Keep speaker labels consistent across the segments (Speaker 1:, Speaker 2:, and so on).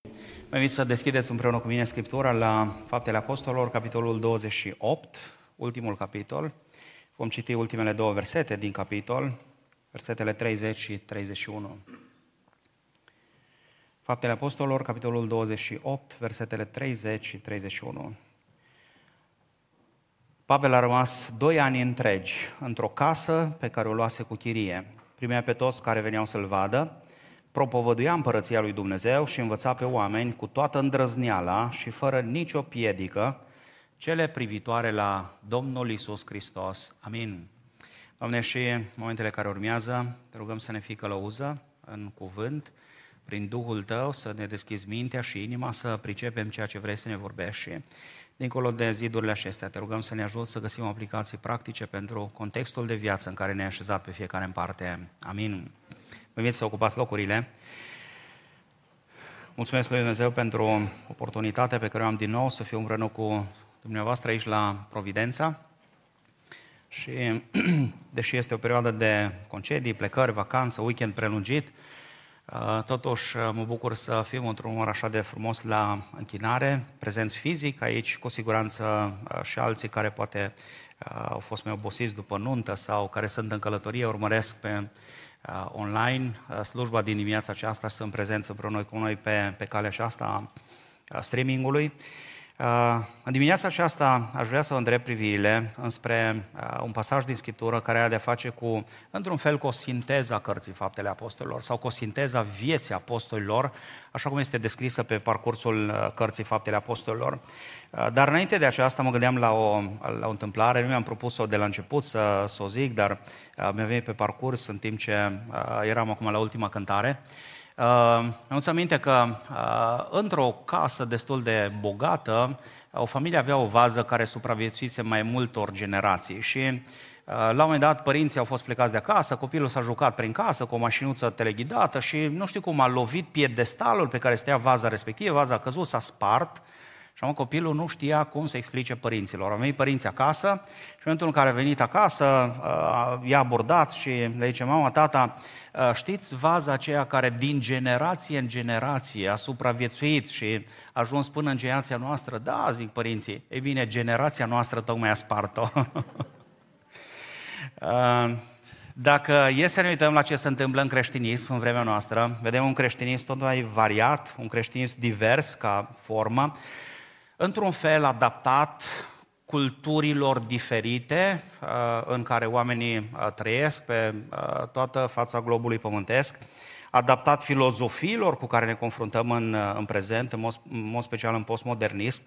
Speaker 1: Mă invit să deschideți împreună cu mine Scriptura la Faptele Apostolilor, capitolul 28, ultimul capitol. Vom citi ultimele două versete din capitol, versetele 30 și 31. Faptele Apostolilor, capitolul 28, versetele 30 și 31. Pavel a rămas 2 ani întregi într-o casă pe care o luase cu chirie. Primea pe toți care veneau să-l vadă, propovăduia împărăția lui Dumnezeu și învăța pe oameni cu toată îndrăzneala și fără nicio piedică cele privitoare la Domnul Iisus Hristos. Amin. Doamne, și în momentele care urmează, te rugăm să ne fii călăuză în cuvânt, prin Duhul Tău, să ne deschizi mintea și inima, să pricepem ceea ce vrei să ne vorbești și dincolo de zidurile acestea, te rugăm să ne ajut să găsim aplicații practice pentru contextul de viață în care ne-ai așezat pe fiecare în parte. Amin. Vă invit să ocupați locurile. Mulțumesc lui Dumnezeu pentru oportunitatea pe care o am din nou să fiu împreună cu dumneavoastră aici la Providența. Și deși este o perioadă de concedii, plecări, vacanță, weekend prelungit, totuși mă bucur să fim într-un număr așa de frumos la închinare, prezenți fizic aici, cu siguranță și alții care poate au fost mai obosiți după nuntă sau care sunt în călătorie, urmăresc pe online slujba din dimineața aceasta, sunt prezenți împreună cu noi pe calea aceasta a streamingului. În dimineața aceasta aș vrea să vă îndrept privirile înspre un pasaj din Scriptură care are de-a face cu, într-un fel, cu o sinteză a cărții Faptele Apostolilor sau cu o sinteză a vieții apostolilor, așa cum este descrisă pe parcursul cărții Faptele Apostolilor. Dar înainte de aceasta mă gândeam la o întâmplare, nu mi-am propus-o de la început să o zic, dar mi-a venit pe parcurs în timp ce eram acum la ultima cântare. Îmi aminte că într-o casă destul de bogată, o familie avea o vază care supraviețuise mai multor generații și la un moment dat părinții au fost plecați de acasă, copilul s-a jucat prin casă cu o mașinuță teleghidată și nu știu cum a lovit piedestalul pe care stea vaza respectivă, vaza a căzut, s-a spart. Și copilul nu știa cum să explice părinților. Au venit părinții acasă și în momentul în care a venit acasă, i-a abordat și le zice: mama, tata, știți vaza aceea care din generație în generație a supraviețuit și a ajuns până în generația noastră? Da, zic părinții. Ei bine, generația noastră tocmai a spart-o. Dacă e să ne uităm la ce se întâmplă în creștinism în vremea noastră, vedem un creștinism tot mai variat, un creștinism divers ca formă, într-un fel adaptat culturilor diferite în care oamenii trăiesc pe toată fața globului pământesc, adaptat filozofiilor cu care ne confruntăm în prezent, în mod special în postmodernism.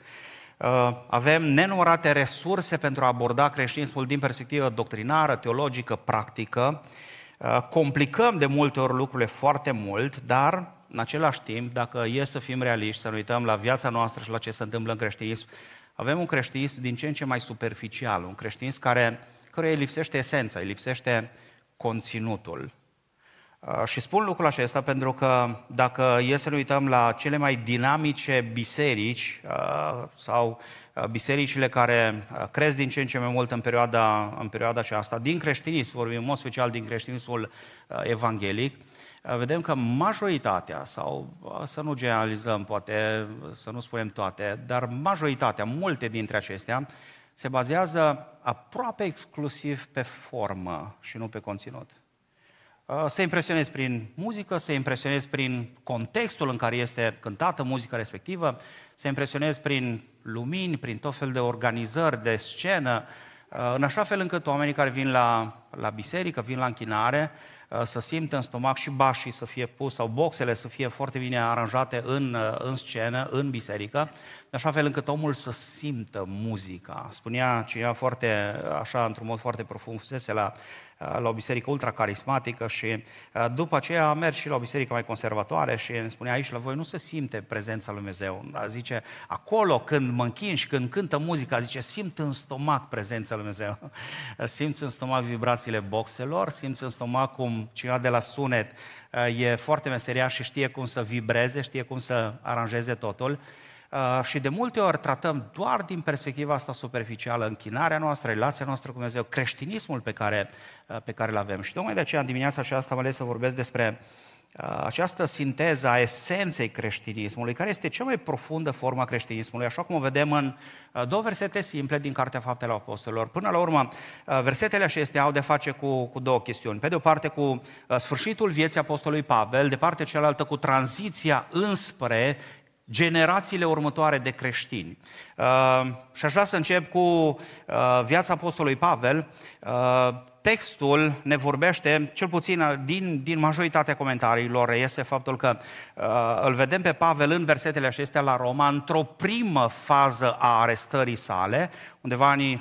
Speaker 1: Avem nenumărate resurse pentru a aborda creștinismul din perspectivă doctrinară, teologică, practică. Complicăm de multe ori lucrurile foarte mult, dar în același timp, dacă e să fim realiști, să ne uităm la viața noastră și la ce se întâmplă în creștinism, avem un creștinism din ce în ce mai superficial, un creștinism căruia îi lipsește esența, îi lipsește conținutul. Și spun lucrul acesta pentru că dacă e să ne uităm la cele mai dinamice biserici sau bisericile care cresc din ce în ce mai mult în perioada aceasta, din creștinism, vorbim în mod special din creștinismul evanghelic, vedem că majoritatea, sau să nu generalizăm, poate să nu spunem toate, dar majoritatea, multe dintre acestea, se bazează aproape exclusiv pe formă și nu pe conținut. Se impresionezi prin muzică, se impresionezi prin contextul în care este cântată muzica respectivă, se impresionezi prin lumini, prin tot fel de organizări de scenă, în așa fel încât oamenii care vin la biserică, vin la închinare, să simtă în stomac și bașii să fie pus sau boxele să fie foarte bine aranjate în scenă, în biserică, în așa fel încât omul să simtă muzica. Spunea cineva foarte, așa, într-un mod foarte profund, fusese la o biserică ultracarismatică și după aceea a mers și la o biserică mai conservatoare și îmi spunea: aici la voi nu se simte prezența lui Dumnezeu. Zice, acolo când mă închin și când cântă muzica, zice, simt în stomac prezența lui Dumnezeu. Simți în stomac vibrațiile boxelor, simți în stomac cum cineva de la sunet e foarte meseriaș și știe cum să vibreze, știe cum să aranjeze totul. Și de multe ori tratăm doar din perspectiva asta superficială închinarea noastră, relația noastră cu Dumnezeu, creștinismul pe care îl avem. Și tocmai de aceea în dimineața aceasta am ales să vorbesc despre această sinteză a esenței creștinismului, care este cea mai profundă formă a creștinismului, așa cum o vedem în două versete simple din Cartea Faptele Apostolilor. Până la urmă, versetele acestea au de face cu două chestiuni. Pe de o parte cu sfârșitul vieții apostolului Pavel, de partea cealaltă cu tranziția înspre generațiile următoare de creștini. Și aș vrea să încep cu viața apostolului Pavel. Textul ne vorbește, cel puțin din majoritatea comentariilor, reiese faptul că îl vedem pe Pavel în versetele acestea la Roma, într-o primă fază a arestării sale, undeva anii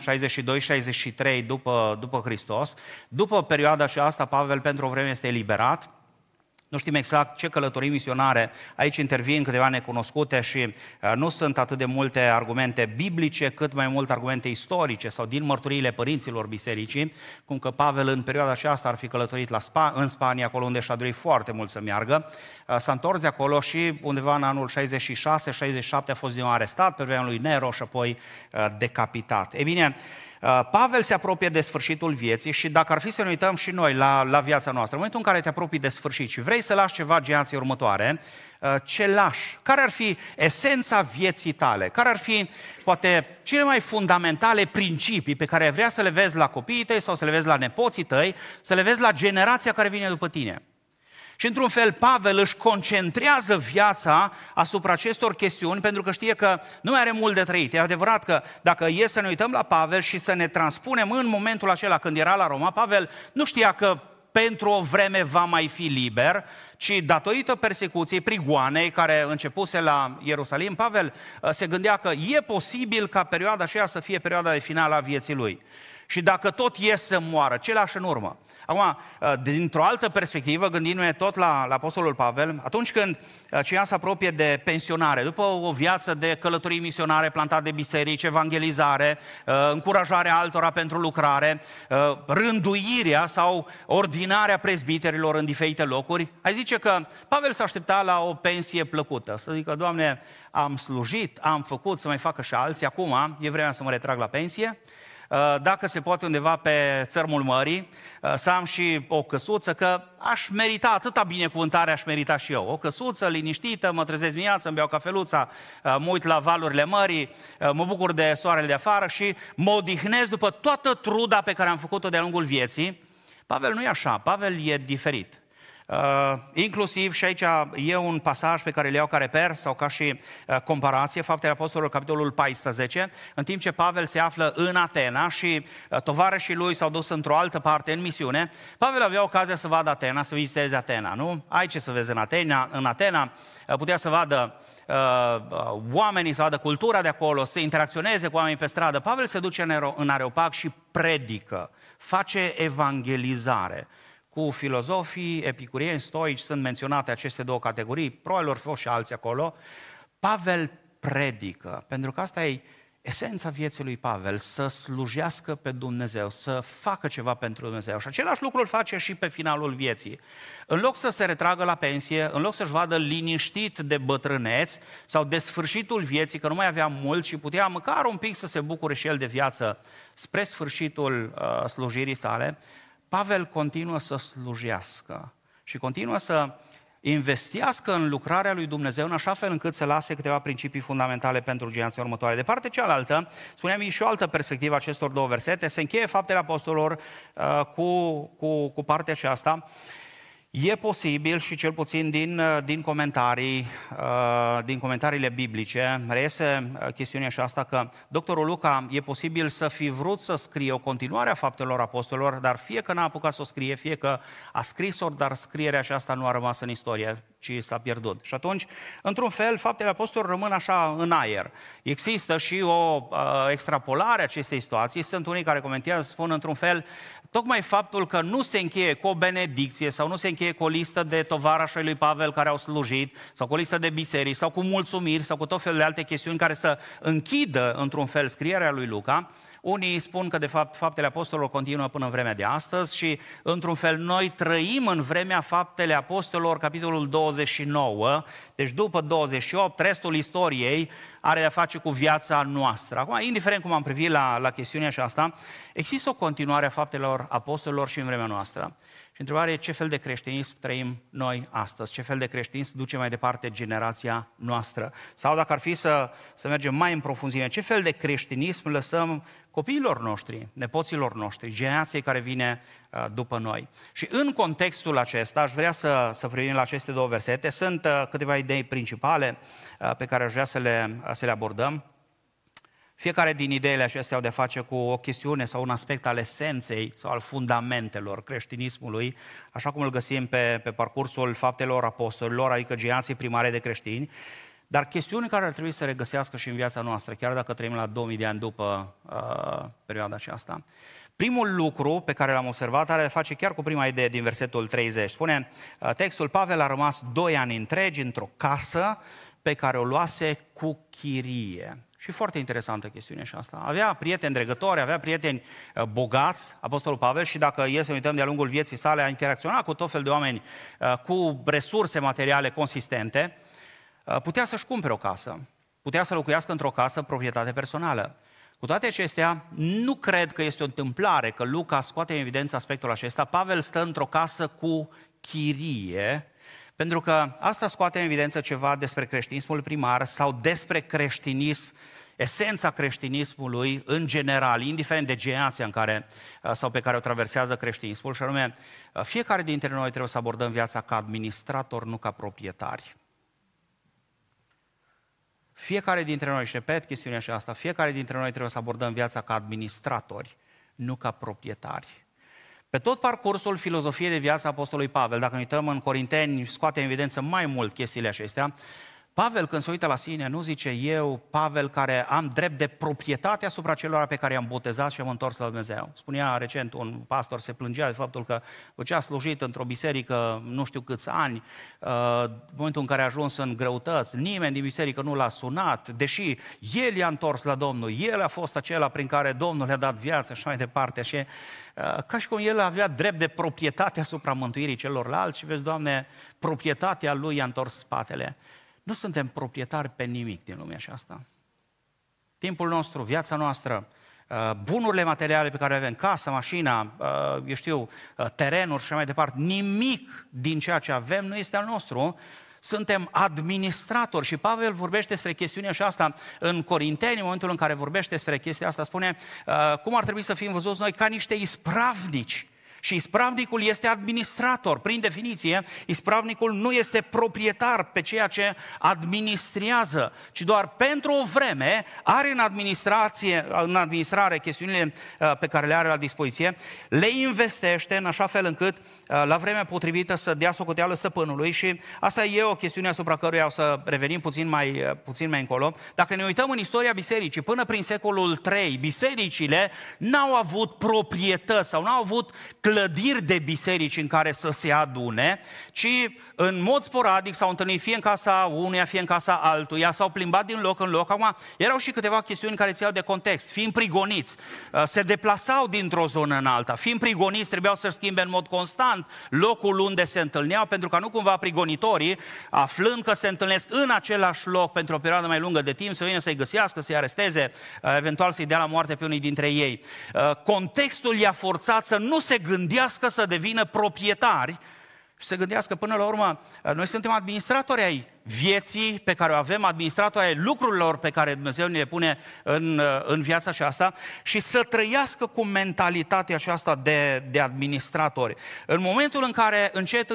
Speaker 1: 62-63 după Hristos. După perioada aceasta, Pavel pentru o vreme este eliberat. Nu știm exact ce călătorii misionare, aici intervin câteva necunoscute și nu sunt atât de multe argumente biblice, cât mai mult argumente istorice sau din mărturiile părinților bisericii, cum că Pavel în perioada aceasta ar fi călătorit în Spania, acolo unde și-a dorit foarte mult să meargă. S-a întors de acolo și undeva în anul 66-67 a fost din nou arestat pe vremea lui Nero și apoi decapitat. Ei bine, Pavel se apropie de sfârșitul vieții și dacă ar fi să ne uităm și noi la viața noastră, în momentul în care te apropii de sfârșit și vrei să lași ceva generației următoare, ce lași? Care ar fi esența vieții tale? Care ar fi, poate, cele mai fundamentale principii pe care ai vrea să le vezi la copiii tăi sau să le vezi la nepoții tăi, să le vezi la generația care vine după tine? Și într-un fel Pavel își concentrează viața asupra acestor chestiuni pentru că știe că nu mai are mult de trăit. E adevărat că dacă e să ne uităm la Pavel și să ne transpunem în momentul acela când era la Roma, Pavel nu știa că pentru o vreme va mai fi liber, ci datorită persecuției, prigoanei care începuse la Ierusalim, Pavel se gândea că e posibil ca perioada aceea să fie perioada de final a vieții lui. Și dacă tot e să moară, ce lași în urmă? Acum, dintr-o altă perspectivă, gândindu-ne tot la apostolul Pavel, atunci când cineva se apropie de pensionare, după o viață de călătorii misionare, plantat de biserici, evangelizare, încurajarea altora pentru lucrare, rânduirea sau ordinarea prezbiterilor în diferite locuri, ai zice că Pavel s-a aștepta la o pensie plăcută. Să zică, Doamne, am slujit, am făcut să mai facă și alții, acum e vremea să mă retrag la pensie. Dacă se poate undeva pe țărmul mării, să am și o căsuță, că aș merita atâta binecuvântare, aș merita și eu. O căsuță liniștită, mă trezesc dimineața, îmi beau cafeluța, mă uit la valurile mării, mă bucur de soarele de afară și mă odihnesc după toată truda pe care am făcut-o de-a lungul vieții. Pavel nu e așa, Pavel e diferit. Inclusiv, și aici e un pasaj pe care îl iau ca reper sau ca și comparație, Faptele Apostolilor, capitolul 14, în timp ce Pavel se află în Atena și tovarășii lui s-au dus într-o altă parte în misiune, Pavel avea ocazia să vadă Atena, să viziteze Atena, nu? Ai ce să vezi în Atena, putea să vadă oamenii, să vadă cultura de acolo, să interacționeze cu oamenii pe stradă. Pavel se duce în Areopag și predică, face evangelizare. Cu filozofii, epicurieni, stoici, sunt menționate aceste două categorii, probabil au fost și alții acolo. Pavel predică, pentru că asta e esența vieții lui Pavel, să slujească pe Dumnezeu, să facă ceva pentru Dumnezeu. Și același lucru îl face și pe finalul vieții. În loc să se retragă la pensie, în loc să-și vadă liniștit de bătrâneți sau de sfârșitul vieții, că nu mai avea mult și putea măcar un pic să se bucure și el de viață spre sfârșitul slujirii sale, Pavel continuă să slujească și continuă să investească în lucrarea lui Dumnezeu în așa fel încât să lase câteva principii fundamentale pentru generația următoare. De partea cealaltă, spuneam și o altă perspectivă acestor două versete, se încheie Faptele Apostolilor cu partea aceasta. E posibil și cel puțin din comentariile biblice reiese chestiunea aceasta că doctorul Luca e posibil să fi vrut să scrie o continuare a Faptelor Apostolilor, dar fie că n-a apucat să o scrie, fie că a scris-o, dar scrierea aceasta nu a rămas în istorie, ci s-a pierdut. Și atunci, într-un fel, Faptele Apostolilor rămân așa în aer. Există și o extrapolare a acestei situații. Sunt unii care comentează, spun într-un fel, tocmai faptul că nu se încheie cu o benedicție sau nu se încheie cu o listă de tovarăși ai lui Pavel care au slujit sau cu o listă de biserici sau cu mulțumiri sau cu tot felul de alte chestiuni care să închidă într-un fel scrierea lui Luca. Unii spun că de fapt Faptele Apostolilor continuă până în vremea de astăzi și într-un fel noi trăim în vremea Faptele Apostolilor, capitolul 29, deci după 28, restul istoriei are de-a face cu viața noastră. Acum, indiferent cum am privit la chestiunea aceasta, există o continuare a Faptelor Apostolilor și în vremea noastră. Și întrebarea e ce fel de creștinism trăim noi astăzi, ce fel de creștinism duce mai departe generația noastră. Sau dacă ar fi să mergem mai în profunzime, ce fel de creștinism lăsăm copiilor noștri, nepoților noștri, generației care vine după noi. Și în contextul acesta aș vrea să privim la aceste două versete. Sunt câteva idei principale pe care aș vrea să le abordăm. Fiecare din ideile acestea au de face cu o chestiune sau un aspect al esenței sau al fundamentelor creștinismului, așa cum îl găsim pe parcursul faptelor apostolilor, adică generații primare de creștini, dar chestiuni care ar trebui să regăsească și în viața noastră, chiar dacă trăim la 2000 de ani după perioada aceasta. Primul lucru pe care l-am observat are de face chiar cu prima idee din versetul 30. Spune textul, Pavel a rămas 2 ani întregi într-o casă pe care o luase cu chirie. Și foarte interesantă chestiune și asta. Avea prieteni dregători, avea prieteni bogați, Apostolul Pavel, și dacă e să uităm de-a lungul vieții sale, a interacționat cu tot fel de oameni cu resurse materiale consistente, putea să-și cumpere o casă, putea să locuiască într-o casă proprietate personală. Cu toate acestea, nu cred că este o întâmplare că Luca scoate în evidență aspectul acesta. Pavel stă într-o casă cu chirie, pentru că asta scoate în evidență ceva despre creștinismul primar sau despre creștinism, esența creștinismului în general, indiferent de generația în care sau pe care o traversează creștinismul, și anume, fiecare dintre noi trebuie să abordăm viața ca administrator, nu ca proprietari. Fiecare dintre noi, și repet chestiunea aceasta, fiecare dintre noi trebuie să abordăm viața ca administratori, nu ca proprietari. Pe tot parcursul filozofiei de viață a Apostolului Pavel, dacă ne uităm în Corinteni, scoate în evidență mai mult chestiile acestea, Pavel, când se uită la sine, nu zice eu, Pavel, care am drept de proprietate asupra celor pe care i-am botezat și am întors la Dumnezeu. Spunea recent un pastor, se plângea de faptul că a slujit într-o biserică nu știu câți ani, în momentul în care a ajuns în greutăți, nimeni din biserică nu l-a sunat, deși el i-a întors la Domnul, el a fost acela prin care Domnul le-a dat viață și mai departe. Și ca și cum el avea drept de proprietate asupra mântuirii celorlalți și vezi, Doamne, proprietatea lui i-a întors spatele. Nu suntem proprietari pe nimic din lumea aceasta. Timpul nostru, viața noastră, bunurile materiale pe care le avem, casa, mașina, terenuri și mai departe, nimic din ceea ce avem nu este al nostru. Suntem administratori și Pavel vorbește despre chestiunea aceasta în Corinteni, în momentul în care vorbește despre chestia asta, spune cum ar trebui să fim văzuți noi ca niște ispravnici. Și ispravnicul este administrator. Prin definiție, ispravnicul nu este proprietar pe ceea ce administrează, ci doar pentru o vreme are în administrare chestiunile pe care le are la dispoziție, le investește în așa fel încât la vremea potrivită să dea socoteală stăpânului. Și asta e o chestiune asupra căruia o să revenim puțin mai încolo. Dacă ne uităm în istoria bisericii, până prin secolul III, bisericile n-au avut proprietăți sau n-au avut clădiri de biserici în care să se adune, ci în mod sporadic s-au întâlnit fie în casa unuia, fie în casa altuia, s-au plimbat din loc în loc. Acum, erau și câteva chestiuni care țineau de context. Fiind prigoniți, se deplasau dintr-o zonă în alta. Fiind prigoniți, trebuiau să-și schimbe în mod constant locul unde se întâlneau, pentru ca nu cumva prigonitorii, aflând că se întâlnesc în același loc pentru o perioadă mai lungă de timp, să vină să-i găsească, să-i aresteze, eventual să-i dea la moarte pe unii dintre ei. Contextul i-a forțat să nu se gândească să devină proprietari și să gândească până la urmă, noi suntem administratori ai vieții pe care o avem, administratori ai lucrurilor pe care Dumnezeu ne le pune în viața aceasta și să trăiască cu mentalitatea aceasta de administratori. În momentul în care încet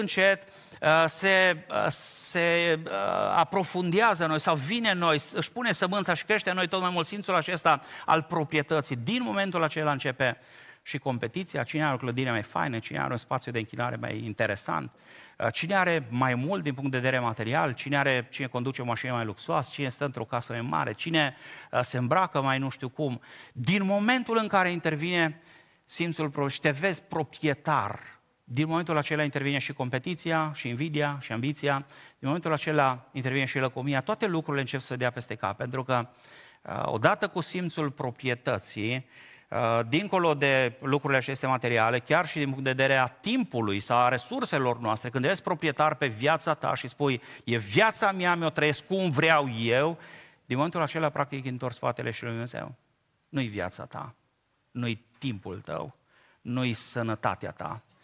Speaker 1: se aprofundează în noi sau vine în noi, își pune sămânța și crește în noi tot mai mult simțul acesta al proprietății, din momentul acela începe și competiția, cine are o clădire mai faină, cine are un spațiu de închinare mai interesant, cine are mai mult din punct de vedere material, cine conduce o mașină mai luxoasă, cine stă într-o casă mai mare, cine se îmbracă mai nu știu cum. Din momentul în care intervine simțul și te vezi proprietar, din momentul acela intervine și competiția, și invidia, și ambiția, din momentul acela intervine și lăcomia, toate lucrurile încep să dea peste cap, pentru că odată cu simțul proprietății, dincolo de lucrurile acestea materiale, chiar și din punct de vedere a timpului sau a resurselor noastre, când ești proprietar pe viața ta și spui, e viața mea, mi-o trăiesc cum vreau eu, din momentul acela practic întorci spatele și lui Dumnezeu. Nu-i viața ta, nu-i timpul tău, nu-i sănătatea ta,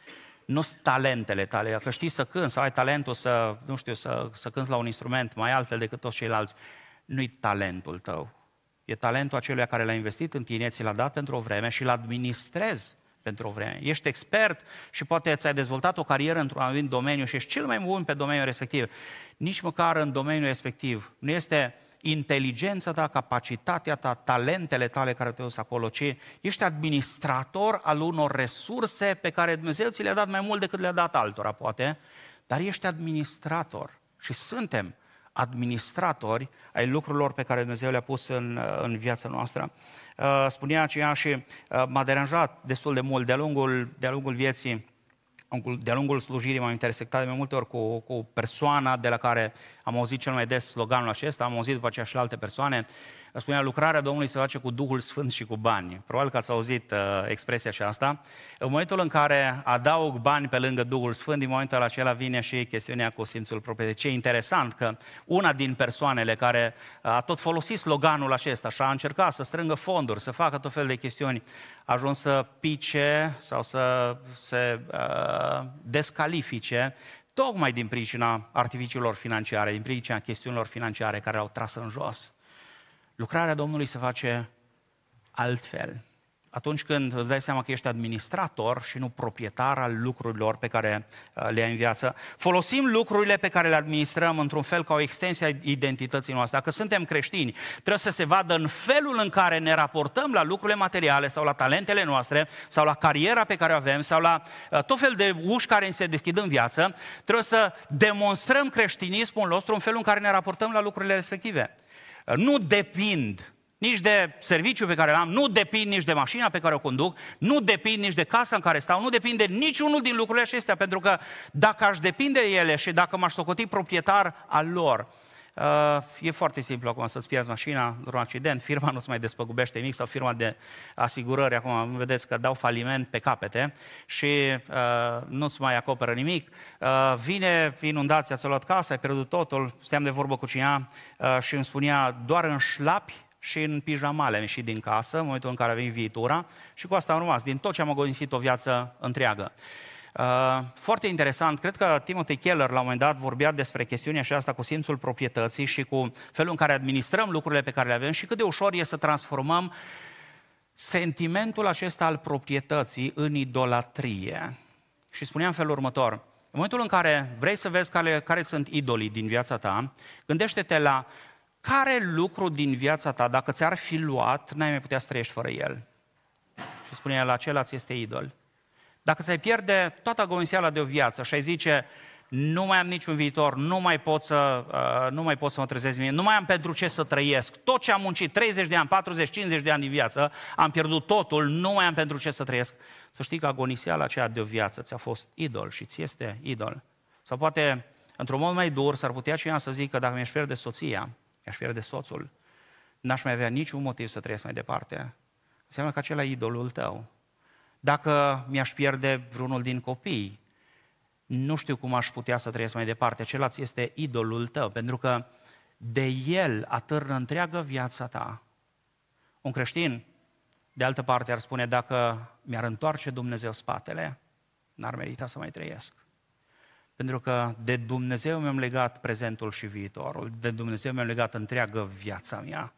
Speaker 1: nu-s talentele tale, că știi să cânți sau ai talentul să, nu știu, să cânți la un instrument mai altfel decât toți ceilalți. Nu-i talentul tău. E talentul acelui care l-a investit în tine, ți l-a dat pentru o vreme și l administrezi pentru o vreme. Ești expert și poate ți-ai dezvoltat o carieră într-un anumit domeniu și ești cel mai bun pe domeniul respectiv. Nici măcar în domeniul respectiv nu este inteligența ta, capacitatea ta, talentele tale care te-au dus acolo, ci ești administrator al unor resurse pe care Dumnezeu ți le-a dat mai mult decât le-a dat altora, poate, dar ești administrator și suntem administratori ai lucrurilor pe care Dumnezeu le-a pus în viața noastră. Spunea aceea și m-a deranjat destul de mult de-a lungul vieții, de-a lungul slujirii m-am intersectat de mai multe ori cu persoana de la care am auzit cel mai des sloganul acesta, am auzit după aceea și la alte persoane. Spunea, lucrarea Domnului se face cu Duhul Sfânt și cu bani. Probabil că ați auzit expresia aceasta. În momentul în care adaug bani pe lângă Duhul Sfânt, din momentul acela vine și chestiunea cu simțul proprietății. Ce interesant că una din persoanele care a tot folosit sloganul acesta și a încercat să strângă fonduri, să facă tot fel de chestiuni, a ajuns să pice sau să se descalifice tocmai din pricina artificiilor financiare, din pricina chestiunilor financiare care au tras în jos. Lucrarea Domnului se face altfel. Atunci când îți dai seama că ești administrator și nu proprietar al lucrurilor pe care le ai în viață, folosim lucrurile pe care le administrăm într-un fel ca o extensie a identității noastre. Dacă suntem creștini, trebuie să se vadă în felul în care ne raportăm la lucrurile materiale sau la talentele noastre sau la cariera pe care o avem sau la tot fel de uși care se deschid în viață, trebuie să demonstrăm creștinismul nostru în felul în care ne raportăm la lucrurile respective. Nu depind nici de serviciul pe care l-am, nu depind nici de mașina pe care o conduc, nu depind nici de casa în care stau, nu depinde niciunul din lucrurile acestea, pentru că dacă aș depinde de ele și dacă m-aș socoti proprietar al lor, e foarte simplu acum să-ți pierzi mașina într-un accident, firma nu se mai despăgubește nimic sau firma de asigurări, acum vedeți că dau faliment pe capete și nu-ți mai acoperă nimic. Vine inundația, ți-a luat casa, ai pierdut totul, stăteam de vorbă cu cineva și îmi spunea doar în șlapi și în pijamale am ieșit din casă în momentul în care a venit viitura și cu asta am rămas, din tot ce am agonisit o viață întreagă. Foarte interesant, cred că Timothy Keller la un moment dat vorbea despre chestiunea aceasta cu simțul proprietății și cu felul în care administrăm lucrurile pe care le avem și cât de ușor e să transformăm sentimentul acesta al proprietății în idolatrie. Și spunea în felul următor, în momentul în care vrei să vezi care sunt idolii din viața ta, gândește-te la care lucru din viața ta, dacă ți-ar fi luat, n-ai mai putea să trăiești fără el. Și spunea, la acela ți este idol. Dacă ți-ai pierde toată agoniseala de o viață și ai zice, nu mai am niciun viitor, nu mai pot să mă trezesc mie, nu mai am pentru ce să trăiesc, tot ce am muncit, 30 de ani, 40, 50 de ani din viață, am pierdut totul, nu mai am pentru ce să trăiesc. Să știi că agoniseala aceea de o viață ți-a fost idol și ți este idol. Sau poate, într-un mod mai dur, s-ar putea cineva să zică, dacă mi-aș pierde soția, mi-aș pierde soțul, n-aș mai avea niciun motiv să trăiesc mai departe. Înseamnă că acela e idolul tău. Dacă mi-aș pierde vreunul din copii, nu știu cum aș putea să trăiesc mai departe. Acela ți este idolul tău, pentru că de el atârnă întreaga viața ta. Un creștin, de altă parte, ar spune, dacă mi-ar întoarce Dumnezeu spatele, n-ar merita să mai trăiesc. Pentru că de Dumnezeu mi-am legat prezentul și viitorul, de Dumnezeu mi-am legat întreaga viața mea.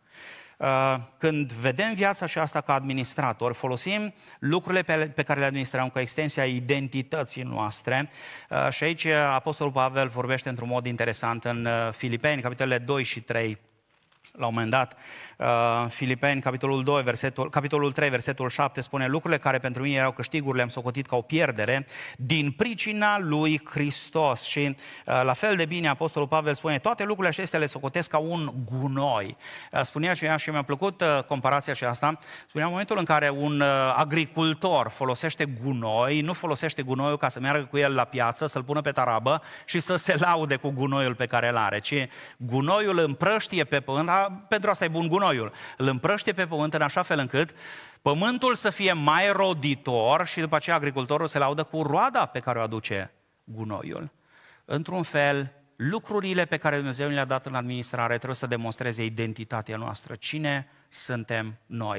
Speaker 1: Când vedem viața aceasta ca administrator, folosim lucrurile pe care le administrăm ca extensia identității noastre și aici Apostolul Pavel vorbește într-un mod interesant în Filipeni, capitolele 2 și 3. La un moment dat, Filipeni, capitolul 3, versetul 7, spune lucrurile care pentru mine erau câștiguri, le-am socotit ca o pierdere din pricina lui Hristos. Și la fel de bine Apostolul Pavel spune, toate lucrurile acestea le socotesc ca un gunoi. Spunea aceea și mi-a plăcut comparația aceasta, spunea în momentul în care un agricultor folosește gunoi, nu folosește gunoiul ca să meargă cu el la piață, să-l pună pe tarabă și să se laude cu gunoiul pe care îl are, ci gunoiul împrăștie pe pământ. Pentru asta e bun gunoiul. Îl împrăștie pe pământ în așa fel încât pământul să fie mai roditor și după aceea agricultorul se laudă cu roada pe care o aduce gunoiul. Într-un fel, lucrurile pe care Dumnezeu le-a dat în administrare trebuie să demonstreze identitatea noastră. Cine suntem noi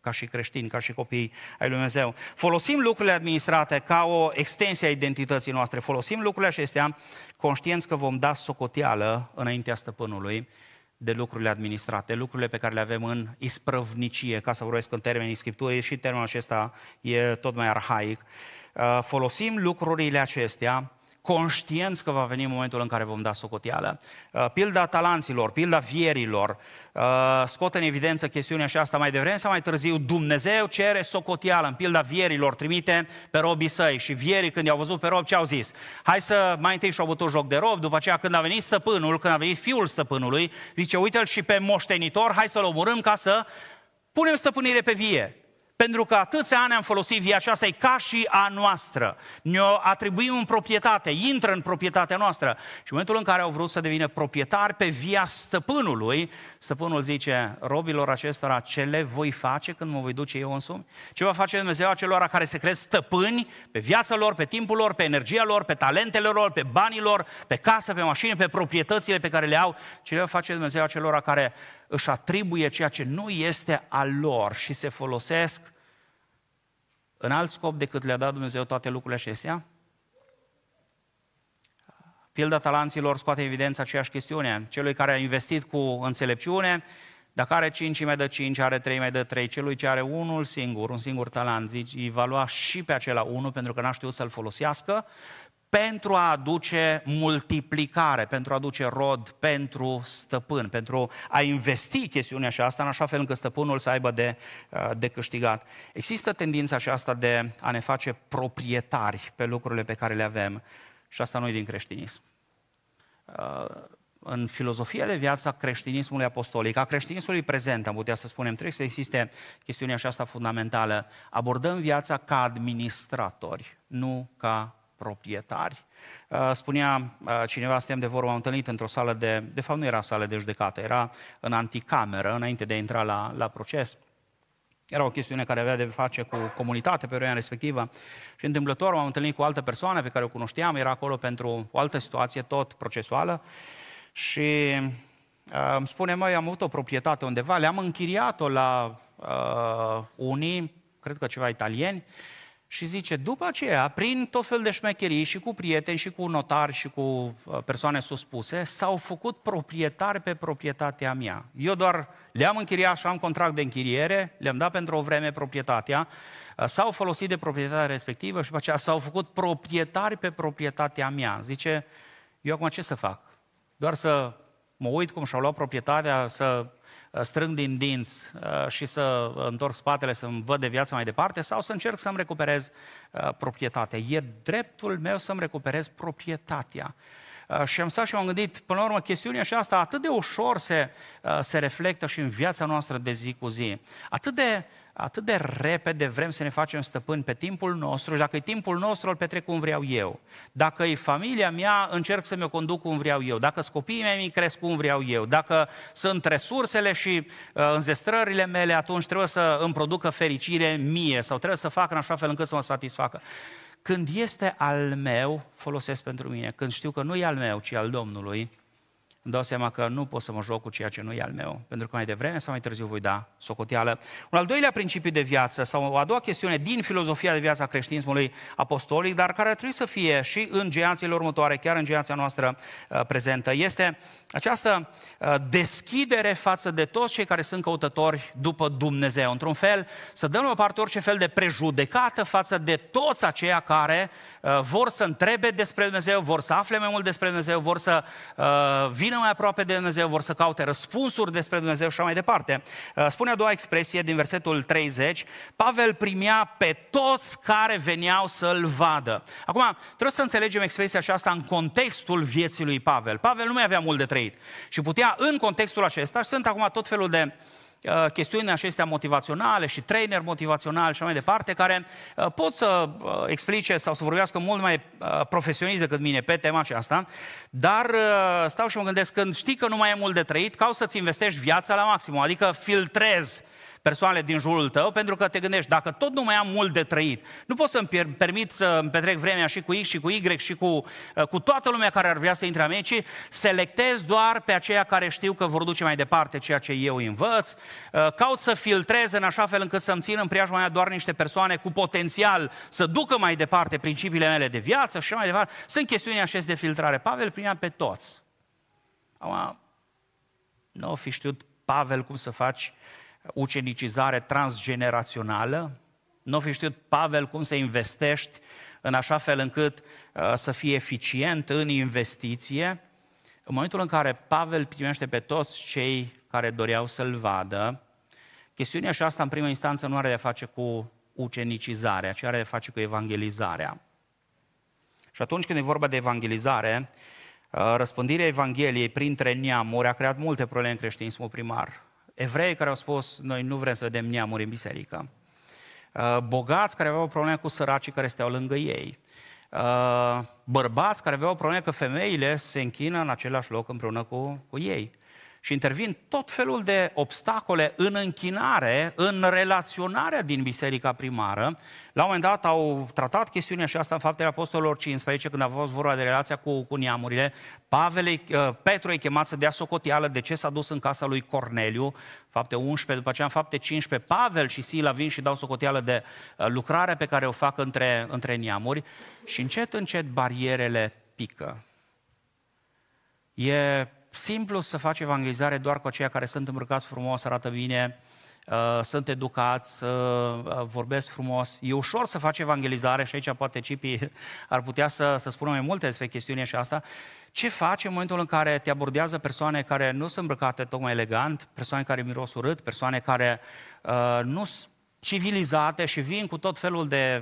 Speaker 1: ca și creștini, ca și copii ai lui Dumnezeu. Folosim lucrurile administrate ca o extensie a identității noastre. Folosim lucrurile acestea conștienți că vom da socoteală înaintea stăpânului de lucrurile administrate, lucrurile pe care le avem în isprăvnicie, ca să vorbesc în termenii Scripturii, și termenul acesta e tot mai arhaic. Folosim lucrurile acestea conștienți că va veni momentul în care vom da socoteală. Pilda talanților, pilda vierilor, scot în evidență chestiunea aceasta mai devreme sau mai târziu. Dumnezeu cere socoteală. În pilda vierilor trimite pe robii săi și vierii, când i-au văzut pe robi, ce au zis? Hai să mai întâi și-au bătut joc de rob, după aceea când a venit stăpânul, când a venit fiul stăpânului, zice, uite-l și pe moștenitor, hai să-l omorâm ca să punem stăpânire pe vie. Pentru că atâția ani am folosit via aceasta, e ca și a noastră. Ne-o atribuim în proprietate, intră în proprietatea noastră. Și în momentul în care au vrut să devină proprietari pe via stăpânului, stăpânul zice, robilor acestora, ce le voi face când mă voi duce eu însumi? Ce va face Dumnezeu acelora care se cresc stăpâni pe viața lor, pe timpul lor, pe energia lor, pe talentele lor, pe banii lor, pe casă, pe mașini, pe proprietățile pe care le au? Ce le va face Dumnezeu acelora care își atribuie ceea ce nu este al lor și se folosesc în alt scop decât le-a dat Dumnezeu toate lucrurile acestea? Pilda talanților scoate în evidență aceeași chestiune. Celui care a investit cu înțelepciune, dacă are 5, îi mai dă 5, are 3, mai dă 3. Celui ce are unul singur, un singur talent, zici, îi va lua și pe acela unul, pentru că n-a știut să-l folosească, pentru a aduce multiplicare, pentru a aduce rod pentru stăpân, pentru a investi chestiunea aceasta în așa fel încât stăpânul să aibă de câștigat. Există tendința aceasta de a ne face proprietari pe lucrurile pe care le avem și asta nu e din creștinism. În filozofia de viață a creștinismului apostolic, a creștinismului prezent, am putea să spunem, trebuie să existe chestiunea aceasta fundamentală. Abordăm viața ca administratori, nu ca proprietari. Spunea cineva, suntem de vorbă, m-am întâlnit într-o sală de fapt nu era sală de judecată, era în anticameră, înainte de a intra la proces. Era o chestiune care avea de face cu comunitate pe vremea respectivă și întâmplător m-am întâlnit cu o altă persoană pe care o cunoșteam, era acolo pentru o altă situație, tot procesuală, și îmi spune, măi, am avut o proprietate undeva, le-am închiriat-o la unii, cred că ceva italieni, și zice, după aceea, prin tot fel de șmecherii și cu prieteni și cu notari și cu persoane suspuse, s-au făcut proprietari pe proprietatea mea. Eu doar le-am închiriat și am contract de închiriere, le-am dat pentru o vreme proprietatea, s-au folosit de proprietatea respectivă și după aceea s-au făcut proprietari pe proprietatea mea. Zice, eu acum ce să fac? Doar să mă uit cum și-au luat proprietatea, să strâng din dinți și să întorc spatele să-mi văd de viață mai departe sau să încerc să-mi recuperez proprietatea. E dreptul meu să-mi recuperez proprietatea. Și am stat și m-am gândit, până la urmă, chestiunea aceasta atât de ușor se reflectă și în viața noastră de zi cu zi. Atât de repede vrem să ne facem stăpâni pe timpul nostru și dacă e timpul nostru, îl petrec cum vreau eu. Dacă e familia mea, încerc să mi-o conduc cum vreau eu. Dacă sunt copiii mei, mi cresc cum vreau eu. Dacă sunt resursele și înzestrările mele, atunci trebuie să îmi producă fericire mie sau trebuie să fac în așa fel încât să mă satisfacă. Când este al meu, folosesc pentru mine. Când știu că nu e al meu, ci al Domnului, îmi dau seama că nu pot să mă joc cu ceea ce nu e al meu, pentru că mai devreme sau mai târziu voi da socoteală. Un al doilea principiu de viață, sau o a doua chestiune din filozofia de viață a creștinismului apostolic, dar care ar trebui să fie și în generațiile următoare, chiar în generația noastră prezentă, este această deschidere față de toți cei care sunt căutători după Dumnezeu. Într-un fel, să dăm la o parte orice fel de prejudecată față de toți aceia care vor să întrebe despre Dumnezeu, vor să afle mai mult despre Dumnezeu, vor să vină mai aproape de Dumnezeu, vor să caute răspunsuri despre Dumnezeu și așa mai departe. Spune a doua expresie din versetul 30, Pavel primea pe toți care veneau să-l vadă. Acum, trebuie să înțelegem expresia aceasta în contextul vieții lui Pavel. Pavel nu mai avea mult de trăit și putea în contextul acesta, și sunt acum tot felul de chestiuni acestea motivaționale și trainer motivațional și mai departe, care pot să explice sau să vorbească mult mai profesionist decât mine pe tema aceasta, dar stau și mă gândesc, când știi că nu mai e mult de trăit, cauți să-ți investești viața la maximum, adică filtrezi persoanele din jurul tău, pentru că te gândești, dacă tot nu mai am mult de trăit, nu pot să-mi permit să îmi petrec vremea și cu X și cu Y și cu toată lumea care ar vrea să intre la mine, ci selectez doar pe aceia care știu că vor duce mai departe ceea ce eu învăț, caut să filtrez în așa fel încât să-mi țin în preajma mea doar niște persoane cu potențial să ducă mai departe principiile mele de viață și mai departe. Sunt chestiuni așa de filtrare. Pavel primea pe toți. Acum, nu o fi știut Pavel cum să faci ucenicizare transgenerațională, nu o fi știut Pavel cum să investești în așa fel încât să fii eficient în investiție. În momentul în care Pavel primește pe toți cei care doreau să-l vadă, chestiunea aceasta în primă instanță nu are de a face cu ucenicizarea, ci are de a face cu evangelizarea. Și atunci când e vorba de evangelizare, răspândirea Evangheliei printre neamuri a creat multe probleme în creștinismul primar. Evrei care au spus, noi nu vrem să vedem neamuri în biserică. Bogați care aveau probleme cu săracii care steau lângă ei. Bărbați care aveau probleme că femeile se închină în același loc împreună cu ei. Și intervin tot felul de obstacole în închinare, în relaționarea din biserica primară. La un moment dat au tratat chestiunea și asta în Faptele Apostolilor 15, când a fost vorba de relația cu neamurile. Petru e chemat să dea socoteală de ce s-a dus în casa lui Corneliu, Fapte 11, după aceea în Fapte 15, Pavel și Sila vin și dau socoteală de lucrarea pe care o fac între neamuri și încet barierele pică. E simplu să faci evangelizare doar cu aceia care sunt îmbrăcați frumos, arată bine, sunt educați, vorbesc frumos. E ușor să faci evangelizare și aici poate Cipi ar putea să spună mai multe despre chestiunea și asta. Ce faci în momentul în care te abordează persoane care nu sunt îmbrăcate tocmai elegant, persoane care miros urât, persoane care nu sunt civilizate și vin cu tot felul de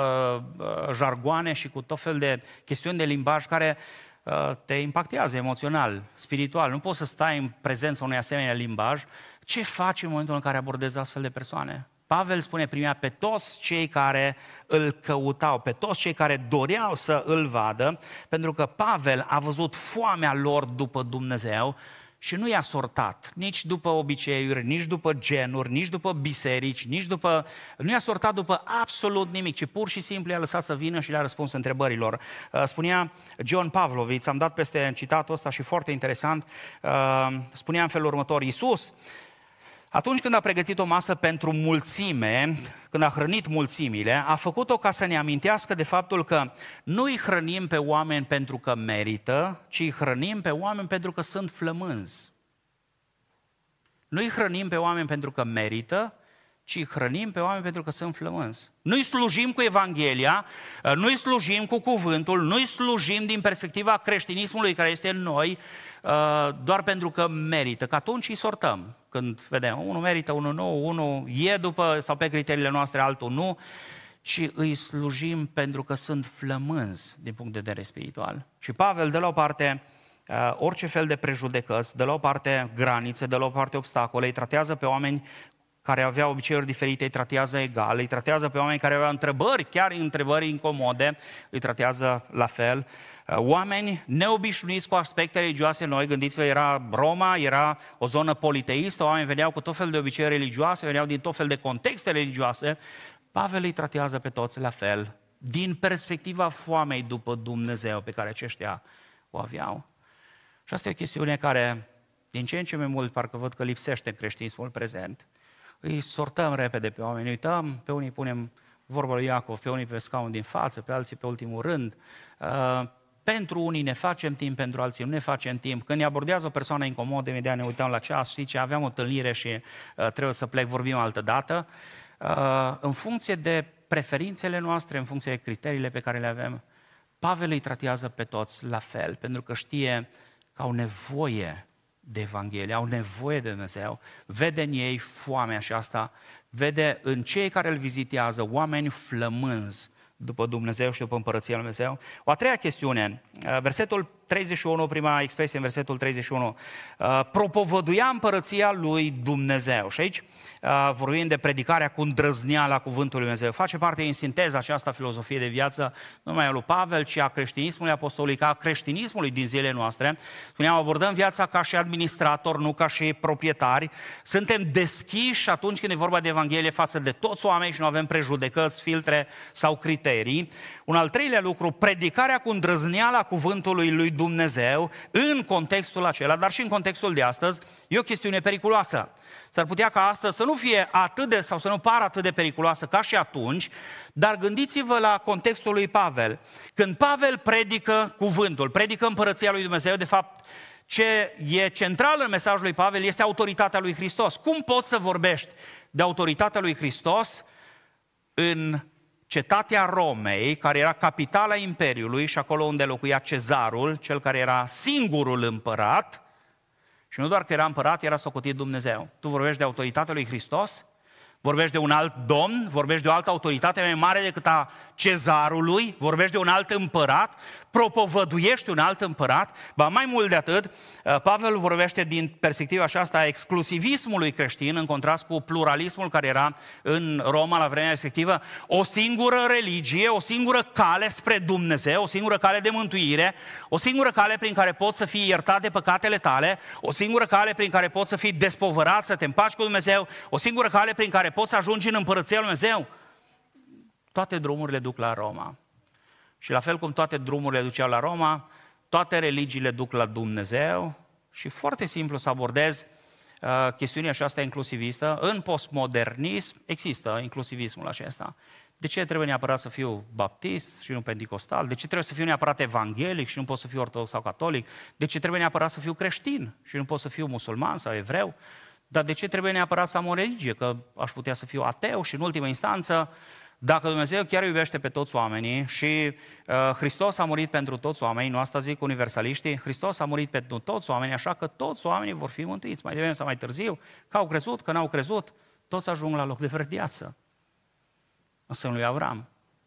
Speaker 1: jargoane și cu tot felul de chestiuni de limbaj care te impactează emoțional, spiritual. Nu poți să stai în prezența unui asemenea limbaj. Ce faci în momentul în care abordezi astfel de persoane? Pavel spune, primea pe toți cei care îl căutau, pe toți cei care doreau să îl vadă, pentru că Pavel a văzut foamea lor după Dumnezeu și nu i-a sortat nici după obiceiuri, nici după genuri, nici după biserici, nu i-a sortat după absolut nimic, ci pur și simplu i-a lăsat să vină și le-a răspuns întrebărilor. Spunea John Pavlovich, am dat peste citatul ăsta și foarte interesant, spunea în felul următor, Iisus, atunci când a pregătit o masă pentru mulțime, când a hrănit mulțimile, a făcut-o ca să ne amintească de faptul că nu îi hrănim pe oameni pentru că merită, ci îi hrănim pe oameni pentru că sunt flămânzi. Nu îi hrănim pe oameni pentru că merită, ci îi hrănim pe oameni pentru că sunt flămânzi. Nu îi slujim cu Evanghelia, nu îi slujim cu cuvântul, nu îi slujim din perspectiva creștinismului care este în noi, doar pentru că merită, că atunci îi sortăm. Când vedem, unul merită, unul nu, unul e după sau pe criteriile noastre, altul nu, ci îi slujim pentru că sunt flămânzi din punct de vedere spiritual. Și Pavel dă la o parte orice fel de prejudecăți, dă la o parte granițe, dă la o parte obstacole, îi tratează pe oameni care aveau obiceiuri diferite, îi tratează egal, îi tratează pe oameni care aveau întrebări, chiar întrebări incomode, îi tratează la fel. Oameni neobișnuiți cu aspecte religioase noi, gândiți-vă, era Roma, era o zonă politeistă, oameni veneau cu tot fel de obiceiuri religioase, veneau din tot fel de contexte religioase. Pavel îi tratează pe toți la fel, din perspectiva foamei după Dumnezeu pe care aceștia o aveau. Și asta e o chestiune care, din ce în ce mai mult, parcă văd că lipsește în creștinismul prezent. Îi sortăm repede pe oameni, uităm, pe unii punem vorba lui Iacov, pe unii pe scaun din față, pe alții pe ultimul rând. Pentru unii ne facem timp, pentru alții nu ne facem timp. Când ne abordează o persoană incomodă, imediat ne uităm la ceas, știi ce, aveam o întâlnire și trebuie să plec, vorbim altă dată. În funcție de preferințele noastre, în funcție de criteriile pe care le avem, Pavel îi tratează pe toți la fel, pentru că știe că au nevoie de Evanghelie, au nevoie de Dumnezeu, vede în ei foamea și asta, vede în cei care îl vizitează oameni flămânzi după Dumnezeu și după Împărăția lui Dumnezeu. O a treia chestiune, versetul 31, prima expresie în versetul 31, propovăduia împărăția lui Dumnezeu. Și aici vorbim de predicarea cu îndrăzneala cuvântului Dumnezeu. Face parte din sinteza aceasta filozofie de viață, nu numai a lui Pavel, ci a creștinismului apostolic, a creștinismului din zilele noastre. Spuneam, abordăm viața ca și administrator, nu ca și proprietari. Suntem deschiși atunci când e vorba de Evanghelie față de toți oamenii și nu avem prejudecăți, filtre sau criterii. Un al treilea lucru, predicarea cu îndrăzneala cuvântului lui Dumnezeu în contextul acela, dar și în contextul de astăzi, e o chestiune periculoasă. S-ar putea ca astăzi să nu fie atât de, sau să nu pară atât de periculoasă ca și atunci, dar gândiți-vă la contextul lui Pavel. Când Pavel predică cuvântul, predică împărăția lui Dumnezeu, de fapt, ce e central în mesajul lui Pavel este autoritatea lui Hristos. Cum poți să vorbești de autoritatea lui Hristos în cetatea Romei, care era capitala Imperiului și acolo unde locuia Cezarul, cel care era singurul împărat, și nu doar că era împărat, era socotit Dumnezeu. Tu vorbești de autoritatea lui Hristos, vorbești de un alt domn, vorbești de o altă autoritate mai mare decât a Cezarului, vorbești de un alt împărat, propovăduiești un alt împărat, ba mai mult de atât, Pavel vorbește din perspectiva aceasta a exclusivismului creștin, în contrast cu pluralismul care era în Roma la vremea respectivă, o singură religie, o singură cale spre Dumnezeu, o singură cale de mântuire, o singură cale prin care poți să fii iertat de păcatele tale, o singură cale prin care poți să fii despovărat, să te împaci cu Dumnezeu, o singură cale prin care poți să ajungi în împărăția lui Dumnezeu. Toate drumurile duc la Roma. Și la fel cum toate drumurile duceau la Roma, toate religiile duc la Dumnezeu și foarte simplu să abordez chestiunea aceasta inclusivistă. În postmodernism există inclusivismul acesta. De ce trebuie neapărat să fiu baptist și nu penticostal? De ce trebuie să fiu neapărat evanghelic și nu pot să fiu ortodox sau catolic? De ce trebuie neapărat să fiu creștin și nu pot să fiu musulman sau evreu? Dar de ce trebuie neapărat să am o religie? Că aș putea să fiu ateu și în ultima instanță, dacă Dumnezeu chiar iubește pe toți oamenii și Hristos a murit pentru toți oamenii, nu asta zic universaliștii, Hristos a murit pentru toți oamenii, așa că toți oamenii vor fi mântuiți, mai devreme sau mai târziu, că au crezut, că n-au crezut, toți ajung la loc de verdeață. În sânul lui Avram.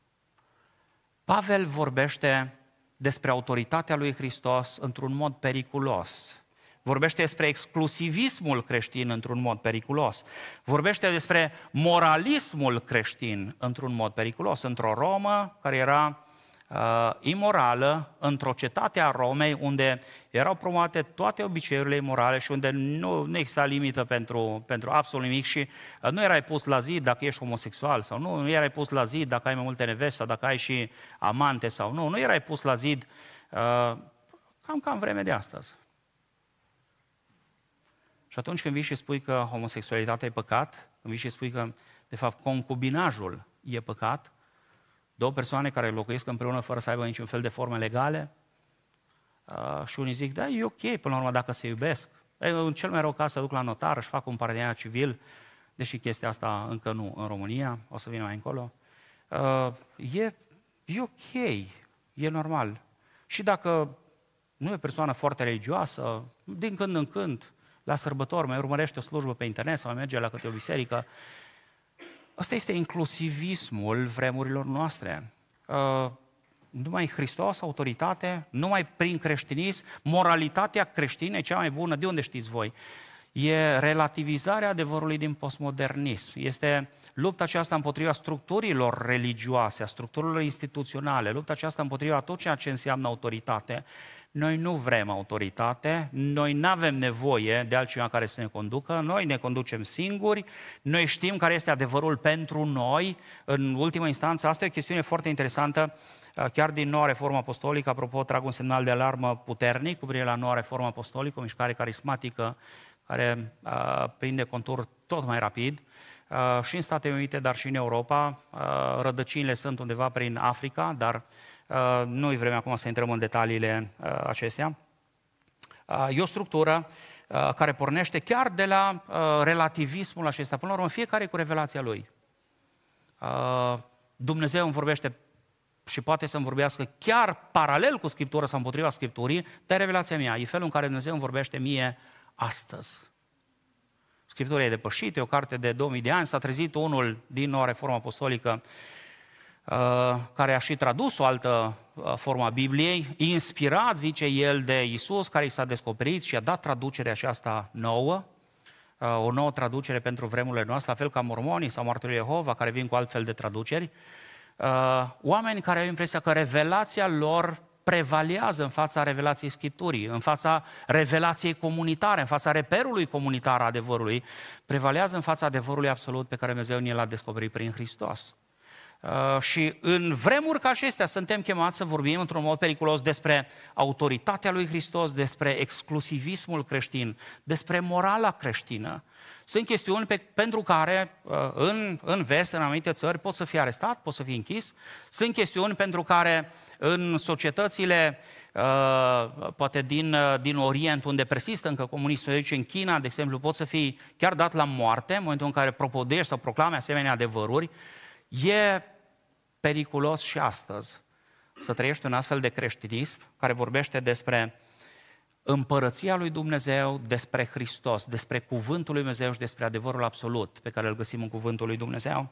Speaker 1: Pavel vorbește despre autoritatea lui Hristos într-un mod periculos. Vorbește despre exclusivismul creștin într-un mod periculos. Vorbește despre moralismul creștin într-un mod periculos. Într-o Romă care era imorală, într-o cetate a Romei unde erau promovate toate obiceiurile imorale și unde nu exista limită pentru absolut nimic și nu erai pus la zi dacă ești homosexual sau nu erai pus la zi dacă ai mai multe neveste sau dacă ai și amante sau nu erai pus la zi cam în vreme de astăzi. Și atunci când vii și spui că homosexualitatea e păcat, când vii și spui că, de fapt, concubinajul e păcat, două persoane care locuiesc împreună fără să aibă niciun fel de forme legale, și unii zic, da, e ok, până la urmă, dacă se iubesc. În cel mai rău caz să duc la notar, își fac un parteneriat civil, deși chestia asta încă nu în România, o să vină mai încolo. E ok, e normal. Și dacă nu e o persoană foarte religioasă, din când în când, la sărbători, mai urmărește o slujbă pe internet sau mai merge la câte o biserică. Ăsta este inclusivismul vremurilor noastre. Numai Hristos, autoritate, numai prin creștinism, moralitatea creștină e cea mai bună. De unde știți voi? E relativizarea adevărului din postmodernism. Este lupta aceasta împotriva structurilor religioase, a structurilor instituționale, lupta aceasta împotriva tot ceea ce înseamnă autoritate. Noi nu vrem autoritate, noi nu avem nevoie de altcineva care să ne conducă, noi ne conducem singuri, noi știm care este adevărul pentru noi. În ultima instanță, asta e o chestiune foarte interesantă, chiar din Noua Reformă Apostolică, apropo, trag un semnal de alarmă puternic cu privire la Noua Reformă Apostolică, o mișcare carismatică care prinde contur tot mai rapid, și în Statele Unite, dar și în Europa. Rădăcinile sunt undeva prin Africa, dar nu-i vreme acum să intrăm în detaliile acestea. E o structură care pornește chiar de la relativismul acesta. Până la urmă, fiecare cu revelația lui. Dumnezeu îmi vorbește și poate să-mi vorbească chiar paralel cu Scriptura sau împotriva Scripturii, dar revelația mea. E felul în care Dumnezeu îmi vorbește mie astăzi. Scriptura e depășită, e o carte de 2000 de ani, s-a trezit unul din Noua Reformă Apostolică care a și tradus o altă formă a Bibliei, inspirat, zice el, de Iisus, care i s-a descoperit și a dat traducerea aceasta nouă, o nouă traducere pentru vremurile noastre, la fel ca mormonii sau Martirii Jehova, care vin cu altfel de traduceri. Oameni care au impresia că revelația lor prevalează în fața revelației Scripturii, în fața revelației comunitare, în fața reperului comunitar a adevărului, prevalează în fața adevărului absolut pe care Dumnezeu ne l-a descoperit prin Hristos. Și în vremuri ca acestea suntem chemați să vorbim într-un mod periculos despre autoritatea lui Hristos, despre exclusivismul creștin, despre morala creștină. Sunt chestiuni pentru care în vest, în anumite țări, poți să fii arestat, poți să fii închis. Sunt chestiuni pentru care în societățile poate din Orient, unde persistă încă comunismul, aici în China, de exemplu, poți să fii chiar dat la moarte în momentul în care propodești sau proclame asemenea adevăruri. E periculos și astăzi să trăiești un astfel de creștinism care vorbește despre împărăția lui Dumnezeu, despre Hristos, despre cuvântul lui Dumnezeu și despre adevărul absolut pe care îl găsim în cuvântul lui Dumnezeu.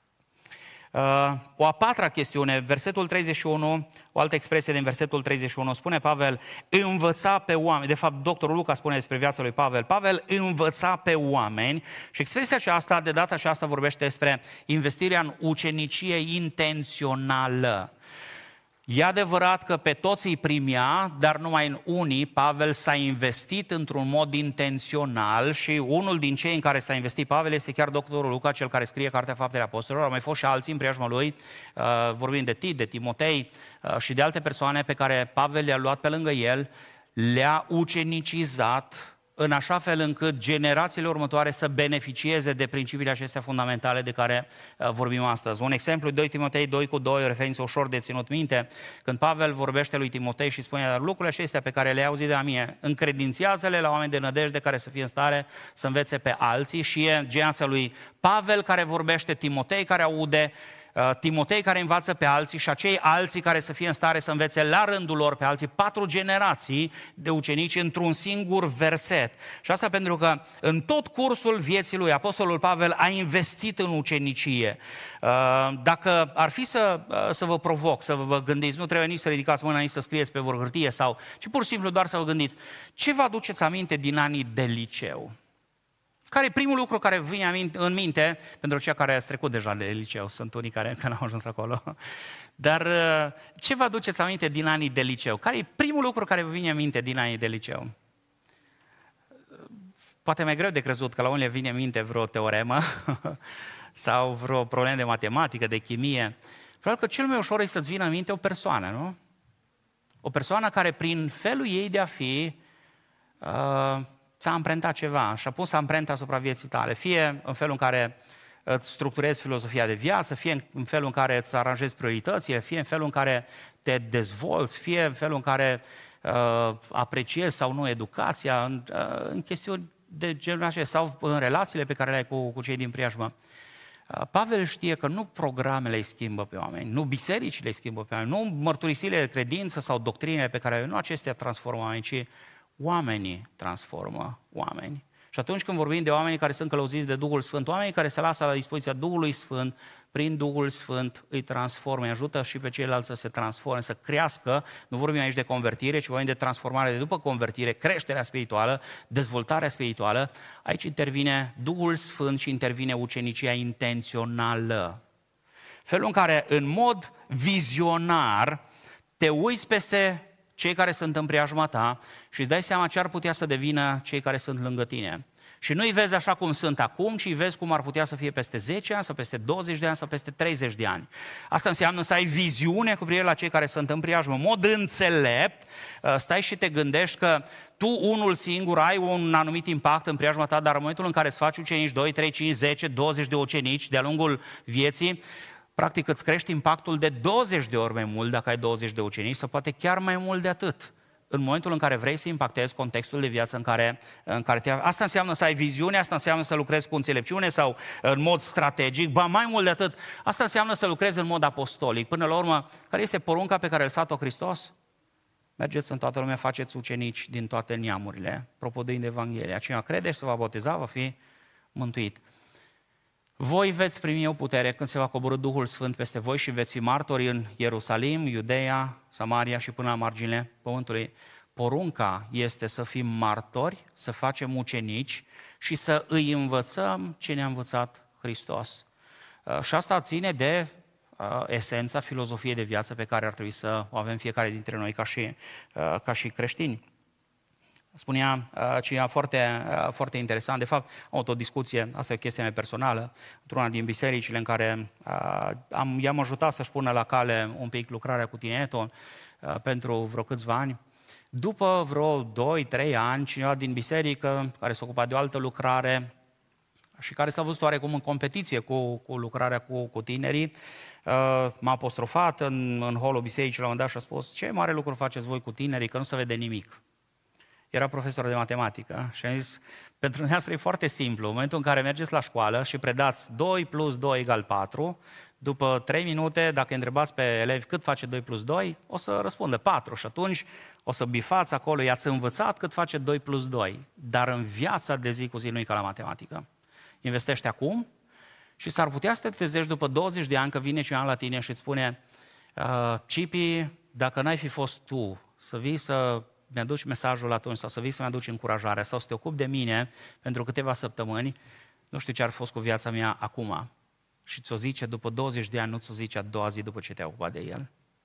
Speaker 1: O a patra chestiune, versetul 31, o altă expresie din versetul 31, spune Pavel, învăța pe oameni, de fapt doctorul Luca spune despre viața lui Pavel, Pavel învăța pe oameni și expresia aceasta, de data aceasta vorbește despre investirea în ucenicie intențională. E adevărat că pe toți îi primea, dar numai în unii Pavel s-a investit într-un mod intențional și unul din cei în care s-a investit Pavel este chiar doctorul Luca, cel care scrie Cartea Faptele Apostolilor. Au mai fost și alții în preajma lui, vorbim de Tit, de Timotei și de alte persoane pe care Pavel le-a luat pe lângă el, le-a ucenicizat în așa fel încât generațiile următoare să beneficieze de principiile acestea fundamentale de care vorbim astăzi. Un exemplu, 2 Timotei 2:2, o referință ușor de ținut minte, când Pavel vorbește lui Timotei și spune, dar lucrurile acestea pe care le-ai auzit de la mine, încredințiază-le la oameni de nădejde care să fie în stare să învețe pe alții și e generația lui Pavel care vorbește, Timotei care aude, Timotei care învață pe alții și acei alții care să fie în stare să învețe la rândul lor pe alții, 4 generații de ucenici într-un singur verset. Și asta pentru că în tot cursul vieții lui, Apostolul Pavel a investit în ucenicie. Dacă ar fi să vă provoc, să vă gândiți, nu trebuie nici să ridicați mâna, nici să scrieți pe hârtie sau, ci pur și simplu doar să vă gândiți, ce vă aduceți aminte din anii de liceu? Care e primul lucru care vine în minte pentru cei care ați trecut deja de liceu? Sunt unii care încă n-au ajuns acolo. Dar ce vă aduceți aminte din anii de liceu? Care e primul lucru care vă vine în minte din anii de liceu? Poate mai greu de crezut că la unele vine în minte vreo teoremă sau vreo problemă de matematică, de chimie. Probabil că cel mai ușor e să-ți vină în minte o persoană, nu? O persoană care prin felul ei de a fi ți-a amprentat ceva și a pus amprenta asupra vieții tale, fie în felul în care îți structurezi filozofia de viață, fie în felul în care îți aranjezi prioritățile, fie în felul în care te dezvolți, fie în felul în care apreciezi sau nu educația, în chestiuni de genul acesta, sau în relațiile pe care le ai cu cei din preajmă. Pavel știe că nu programele îi schimbă pe oameni, nu bisericile îi schimbă pe oameni, nu mărturisirile de credință sau doctrinele pe care nu acestea transformă oameni, ci oamenii transformă oameni. Și atunci când vorbim de oamenii care sunt călăuziți de Duhul Sfânt, oamenii care se lasă la dispoziția Duhului Sfânt, prin Duhul Sfânt îi transformă, îi ajută și pe ceilalți să se transforme, să crească. Nu vorbim aici de convertire, ci vorbim de transformare de după convertire, creșterea spirituală, dezvoltarea spirituală. Aici intervine Duhul Sfânt și intervine ucenicia intențională. Felul în care, în mod vizionar, te uiți peste cei care sunt în preajma ta și îți dai seama ce ar putea să devină cei care sunt lângă tine. Și nu îi vezi așa cum sunt acum, ci îi vezi cum ar putea să fie peste 10 ani sau peste 20 de ani sau peste 30 de ani. Asta înseamnă să ai viziune cu privire la cei care sunt în preajmă. În mod înțelept, stai și te gândești că tu unul singur ai un anumit impact în preajma ta, dar în momentul în care îți faci ucenici 2, 3, 5, 10, 20 de ucenici de-a lungul vieții, practic îți crești impactul de 20 de ori mai mult dacă ai 20 de ucenici sau poate chiar mai mult de atât. În momentul în care vrei să impactezi contextul de viață în care te... Asta înseamnă să ai viziune, asta înseamnă să lucrezi cu înțelepciune sau în mod strategic, ba mai mult de atât, asta înseamnă să lucrezi în mod apostolic. Până la urmă, care este porunca pe care a lăsat-o Hristos? Mergeți în toată lumea, faceți ucenici din toate neamurile, propăduind Evanghelia. Cine crede și se va boteza, va fi mântuit. voi veți primi o putere când se va coborî Duhul Sfânt peste voi și veți fi martori în Ierusalim, Iudeea, Samaria și până la marginile pământului. Porunca este să fim martori, să facem ucenici și să îi învățăm ce ne-a învățat Hristos. Și asta ține de esența filozofiei de viață pe care ar trebui să o avem fiecare dintre noi ca și creștini. Spunea cineva foarte interesant, de fapt am avut o discuție, asta e o chestie mea personală, într-una din bisericile în care i-am ajutat să-și pună la cale un pic lucrarea cu tineretul pentru vreo câțiva ani. După vreo 2-3 ani, cineva din biserică care s-a ocupat de o altă lucrare și care s-a văzut oarecum în competiție cu lucrarea cu tinerii, m-a apostrofat în holul bisericii la un moment dat și a spus: ce mare lucru faceți voi cu tinerii, că nu se vede nimic. Era profesor de matematică și am zis: pentru noastră e foarte simplu, în momentul în care mergeți la școală și predați 2 plus 2 egal 4, după 3 minute, dacă întrebați pe elevi cât face 2 plus 2, o să răspundă 4 și atunci o să bifați acolo, i-ați învățat cât face 2 plus 2, dar în viața de zi cu zi nu e ca la matematică. Investește acum și s-ar putea să te trezești după 20 de ani că vine cineva la tine și îți spune: Cipi, dacă n-ai fi fost tu să vii să mi-aduci mesajul atunci sau să vii să-mi aduci încurajarea sau să te ocupi de mine pentru câteva săptămâni, nu știu ce ar fi fost cu viața mea acum. Și ți-o zice după 20 de ani, nu ți-o zice a doua zi după ce te-ai ocupat de el.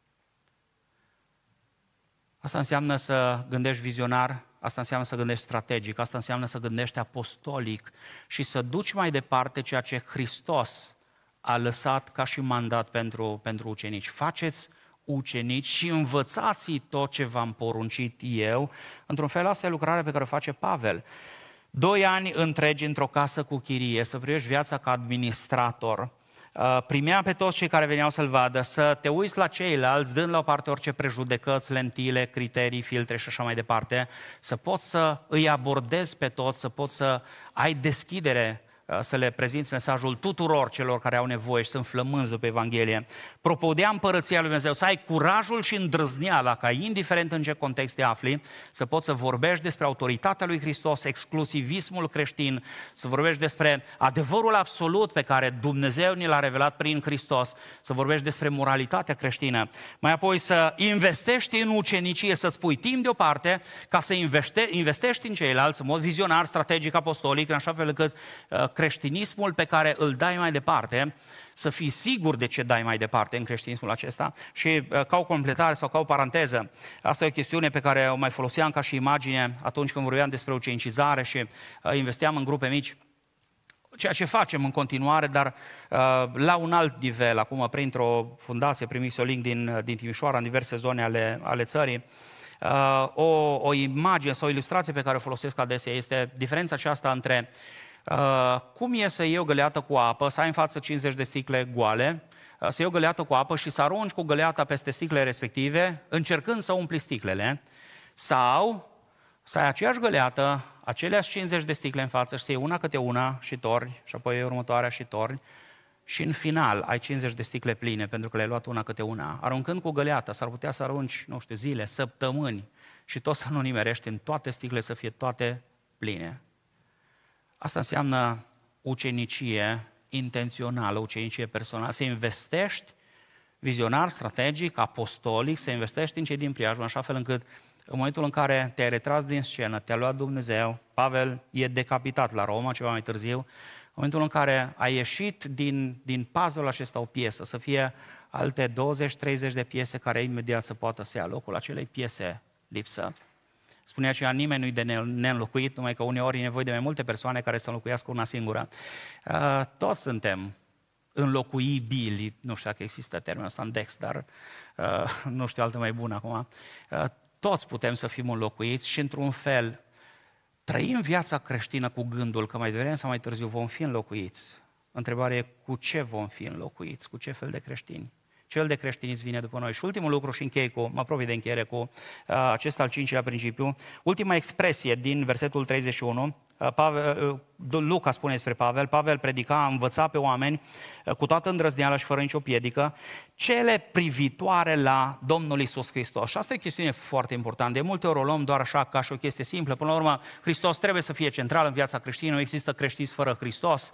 Speaker 1: Asta înseamnă să gândești vizionar, asta înseamnă să gândești strategic, asta înseamnă să gândești apostolic și să duci mai departe ceea ce Hristos a lăsat ca și mandat pentru ucenici. Faceți ucenici și învățați tot ce v-am poruncit eu. Într-un fel, asta e lucrarea pe care o face Pavel. 2 ani întregi într-o casă cu chirie, să privești viața ca administrator, primea pe toți cei care veneau să-l vadă, să te uiți la ceilalți, dând la o parte orice prejudecăți, lentile, criterii, filtre și așa mai departe, să poți să îi abordezi pe toți, să poți să ai deschidere, să le prezinți mesajul tuturor celor care au nevoie și sunt flămânzi după Evanghelie. Propovădea împărăția lui Dumnezeu, să ai curajul și îndrăzneala ca, indiferent în ce context te afli, să poți să vorbești despre autoritatea lui Hristos, exclusivismul creștin, să vorbești despre adevărul absolut pe care Dumnezeu ni l-a revelat prin Hristos, să vorbești despre moralitatea creștină, mai apoi să investești în ucenicie, să-ți pui timp deoparte ca să investești în ceilalți, în mod vizionar, strategic, apostolic, în așa fel încât creștinismul pe care îl dai mai departe, să fii sigur de ce dai mai departe în creștinismul acesta. Și ca o completare sau ca o paranteză, asta e o chestiune pe care o mai foloseam ca și imagine atunci când vorbeam despre ucenicizare și investeam în grupe mici, ceea ce facem în continuare, dar la un alt nivel, acum printr-o fundație, prin Misolink din Timișoara, în diverse zone ale țării. O imagine sau o ilustrație pe care o folosesc adesea este diferența aceasta între cum e să iei o găleată cu apă, să ai în față 50 de sticle goale, să iei o găleată cu apă și să arunci cu găleata peste sticlele respective, încercând să umpli sticlele, sau să ai aceeași găleată, aceleași 50 de sticle în față și să iei una câte una și torni, și apoi următoarea și torni, și în final ai 50 de sticle pline pentru că le-ai luat una câte una. Aruncând cu găleata, s-ar putea să arunci, nu știu, zile, săptămâni și tot să nu nimerești în toate sticlele să fie toate pline. Asta înseamnă ucenicie intențională, ucenicie personală, să investești vizionar, strategic, apostolic, să investești în cei din preajmă, așa fel încât în momentul în care te-ai retras din scenă, te-a luat Dumnezeu, Pavel e decapitat la Roma ceva mai târziu, în momentul în care ai ieșit din puzzle-ul acesta o piesă, să fie alte 20-30 de piese care imediat să poată să ia locul acelei piese lipsă. Spunea aceea, nimeni nu-i de neînlocuit, numai că uneori e nevoie de mai multe persoane care să înlocuiască una singură. Toți suntem înlocuibili, nu știu dacă există termenul ăsta în Dex, dar nu știu altă mai bună acum. Toți putem să fim înlocuiți și într-un fel trăim viața creștină cu gândul că mai devreme sau mai târziu vom fi înlocuiți. Întrebarea e cu ce vom fi înlocuiți, cu ce fel de creștini. Ce fel de creștinism vine după noi? Și ultimul lucru, și închei mă apropii de încheiere cu acesta al 5-lea principiu, ultima expresie din versetul 31, Luca spune despre Pavel, Pavel predica, învăța pe oameni cu toată îndrăzneala și fără nicio piedică, cele privitoare la Domnul Iisus Hristos. Și asta e o chestiune foarte importantă. De multe ori o luăm doar așa ca și o chestie simplă. Până la urmă, Hristos trebuie să fie central în viața creștină. Nu există creștinism fără Hristos.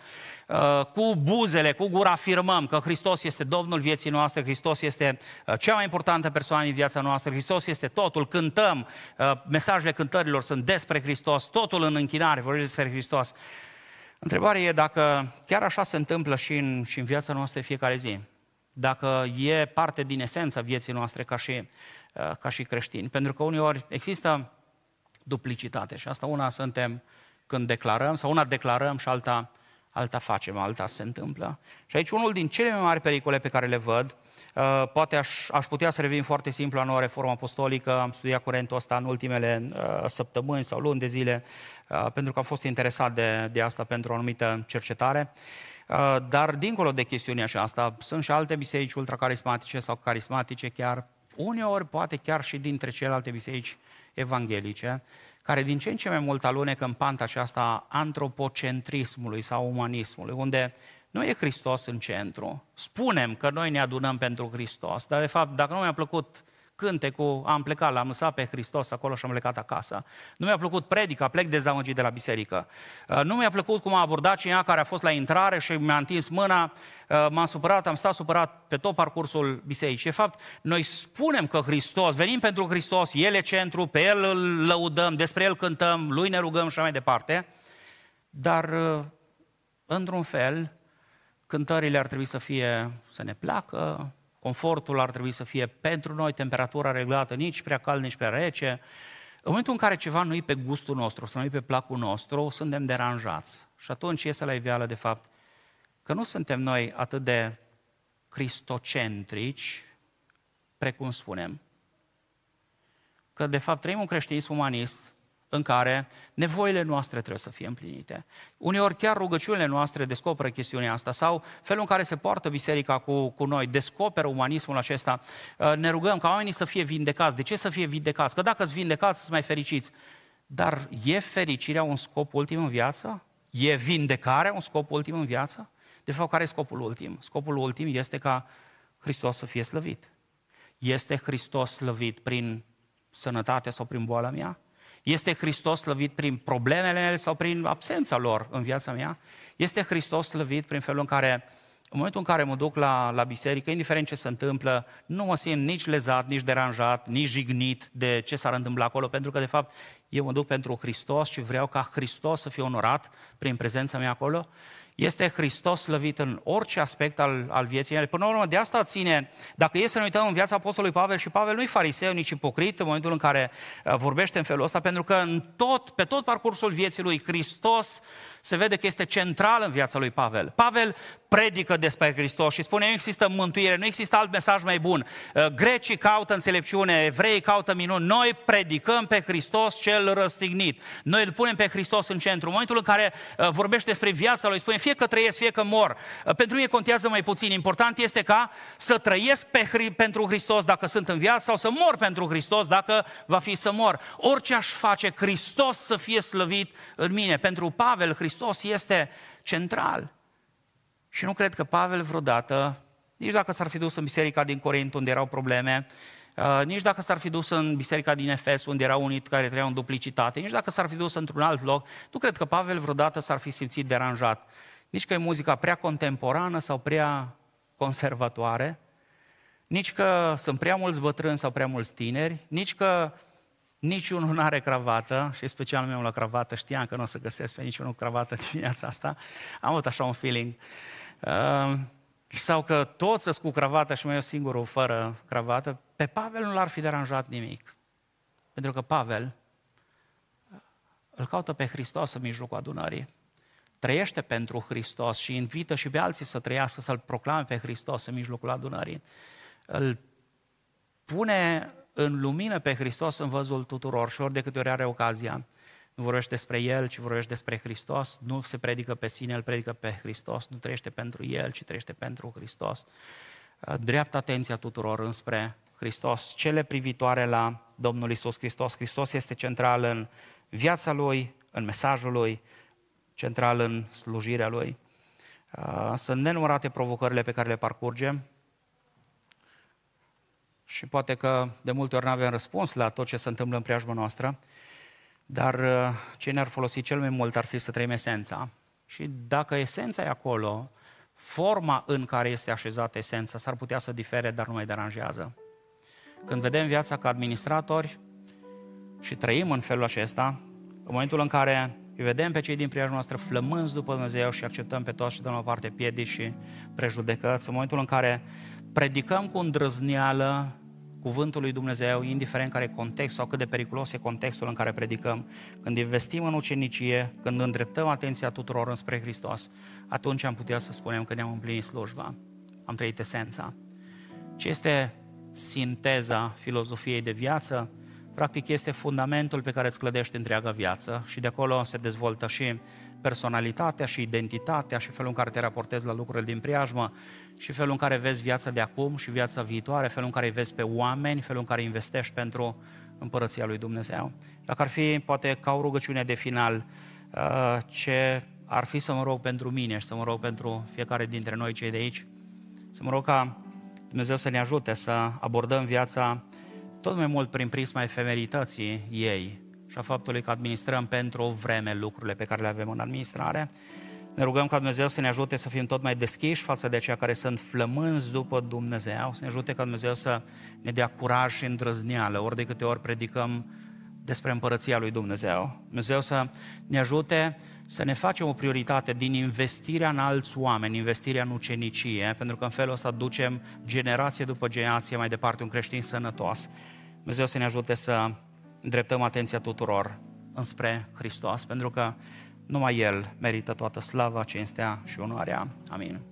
Speaker 1: Cu buzele, cu gura afirmăm că Hristos este Domnul vieții noastre, Hristos este cea mai importantă persoană din viața noastră, Hristos este totul, cântăm, mesajele cântărilor sunt despre Hristos, totul în închinare vorbește despre Hristos. Întrebarea e dacă chiar așa se întâmplă și în viața noastră fiecare zi. Dacă e parte din esența vieții noastre ca și creștini. Pentru că uneori există duplicitate și asta una suntem când declarăm sau una declarăm și alta facem, alta se întâmplă. Și aici unul din cele mai mari pericole pe care le văd, poate aș putea să revin foarte simplu la noua reformă apostolică, am studiat curentul ăsta în ultimele săptămâni sau luni de zile, pentru că am fost interesat de asta pentru o anumită cercetare. Dar dincolo de chestiunea aceasta, sunt și alte biserici ultracarismatice sau carismatice chiar, uneori poate chiar și dintre celelalte biserici evanghelice, care din ce în ce mai mult alunecă în panta aceasta antropocentrismului sau umanismului, unde nu e Hristos în centru. Spunem că noi ne adunăm pentru Hristos, dar de fapt, dacă nu mi-a plăcut cântecul, am plecat, l-am lăsat pe Hristos acolo și am plecat acasă. Nu mi-a plăcut predica, plec dezamăgit de la biserică. Nu mi-a plăcut cum a abordat cineva care a fost la intrare și mi-a întins mâna, m-am supărat, am stat supărat pe tot parcursul bisericii. De fapt, noi spunem că Hristos, venim pentru Hristos, El e centru, pe El îl lăudăm, despre El cântăm, Lui ne rugăm și așa mai departe, dar, într-un fel, cântările ar trebui să ne placă, confortul ar trebui să fie pentru noi, temperatura reglată, nici prea cald, nici prea rece. În momentul în care ceva nu e pe gustul nostru, sau nu e pe placul nostru, suntem deranjați. Și atunci iese la iveală, de fapt, că nu suntem noi atât de cristocentrici, precum spunem. Că, de fapt, trăim un creștinism umanist în care nevoile noastre trebuie să fie împlinite. Uneori chiar rugăciunile noastre descoperă chestiunea asta sau felul în care se poartă biserica cu noi, descoperă umanismul acesta. Ne rugăm ca oamenii să fie vindecați. De ce să fie vindecați? Că dacă sunt vindecați, sunt mai fericiți. Dar e fericirea un scop ultim în viață? E vindecarea un scop ultim în viață? De fapt, care e scopul ultim? Scopul ultim este ca Hristos să fie slăvit. Este Hristos slăvit prin sănătate sau prin boala mea? Este Hristos slăvit prin problemele mele sau prin absența lor în viața mea? Este Hristos slăvit prin felul în care, în momentul în care mă duc la biserică, indiferent ce se întâmplă, nu mă simt nici lezat, nici deranjat, nici jignit de ce s-ar întâmpla acolo, pentru că, de fapt, eu mă duc pentru Hristos și vreau ca Hristos să fie onorat prin prezența mea acolo? Este Hristos slăvit în orice aspect al vieții mele. Până la urmă, de asta ține, dacă e să ne uităm în viața apostolului Pavel, și Pavel nu-i fariseu, nici ipocrit în momentul în care vorbește în felul ăsta, pentru că pe tot parcursul vieții lui, Hristos se vede că este central în viața lui Pavel. Pavel predică despre Hristos și spune, nu există mântuire, nu există alt mesaj mai bun. Grecii caută înțelepciune, evreii caută minuni, noi predicăm pe Hristos cel răstignit. Noi îl punem pe Hristos în centru. În momentul în care vorbește despre viața lui, spune, fie că trăiesc, fie că mor. Pentru mine contează mai puțin. Important este ca să trăiesc pentru Hristos dacă sunt în viață sau să mor pentru Hristos dacă va fi să mor. Orice aș face, Hristos să fie slăvit în mine. Pentru Pavel, Hristos este central. Și nu cred că Pavel vreodată, nici dacă s-ar fi dus în biserica din Corint unde erau probleme, nici dacă s-ar fi dus în biserica din Efes unde erau unii care trăiau în duplicitate, nici dacă s-ar fi dus într-un alt loc, nu cred că Pavel vreodată s-ar fi simțit deranjat. Nici că e muzica prea contemporană sau prea conservatoare, nici că sunt prea mulți bătrâni sau prea mulți tineri, nici că niciunul nu are cravată, și special meu la cravată, știam că nu o să găsesc pe niciunul cravată dimineața asta, am avut așa un feeling. Sau că toți sunt cu cravată și mai eu singurul fără cravată, pe Pavel nu l-ar fi deranjat nimic. Pentru că Pavel îl caută pe Hristos în mijlocul adunării, trăiește pentru Hristos și invită și pe alții să trăiască, să-L proclame pe Hristos în mijlocul adunării. Îl pune în lumină pe Hristos în văzul tuturor și ori de câte ori are ocazia. Nu vorbește despre El, ci vorbește despre Hristos. Nu se predică pe sine, El predică pe Hristos. Nu trăiește pentru El, ci trăiește pentru Hristos. Dreaptă atenția tuturor înspre Hristos. Cele privitoare la Domnul Iisus Hristos. Hristos este central în viața Lui, în mesajul Lui. central în slujirea Lui. Sunt nenumărate provocările pe care le parcurgem și poate că de multe ori nu avem răspuns la tot ce se întâmplă în preajma noastră, dar ce ne-ar folosi cel mai mult ar fi să trăim esența. Și dacă esența e acolo, forma în care este așezată esența s-ar putea să difere, dar nu mai deranjează. Când vedem viața ca administratori și trăim în felul acesta, în momentul în care îi vedem pe cei din preajma noastră flămânzi după Dumnezeu și acceptăm pe toți și dăm la parte piedici și prejudecăți, în momentul în care predicăm cu îndrăzneală cuvântul lui Dumnezeu, indiferent care e contextul sau cât de periculos e contextul în care predicăm, când investim în ucenicie, când îndreptăm atenția tuturor înspre Hristos, atunci am putea să spunem că ne-am împlinit slujba, am trăit esența. Ce este sinteza filozofiei de viață? Practic este fundamentul pe care îți clădești întreaga viață și de acolo se dezvoltă și personalitatea și identitatea și felul în care te raportezi la lucrurile din preajmă și felul în care vezi viața de acum și viața viitoare, felul în care îi vezi pe oameni, felul în care investești pentru împărăția lui Dumnezeu. Dacă ar fi, poate, ca o rugăciune de final, ce ar fi să mă rog pentru mine și să mă rog pentru fiecare dintre noi cei de aici, să mă rog ca Dumnezeu să ne ajute să abordăm viața tot mai mult prin prisma efemerității ei și a faptului că administrăm pentru o vreme lucrurile pe care le avem în administrare. Ne rugăm ca Dumnezeu să ne ajute să fim tot mai deschiși față de aceia care sunt flămânzi după Dumnezeu, să ne ajute ca Dumnezeu să ne dea curaj și îndrăzneală ori de câte ori predicăm despre împărăția lui Dumnezeu. Dumnezeu să ne ajute să ne facem o prioritate din investirea în alți oameni, investirea în ucenicie, pentru că în felul ăsta ducem generație după generație mai departe un creștin sănătos. Dumnezeu să ne ajute să îndreptăm atenția tuturor înspre Hristos, pentru că numai El merită toată slava, cinstea și onoarea. Amin.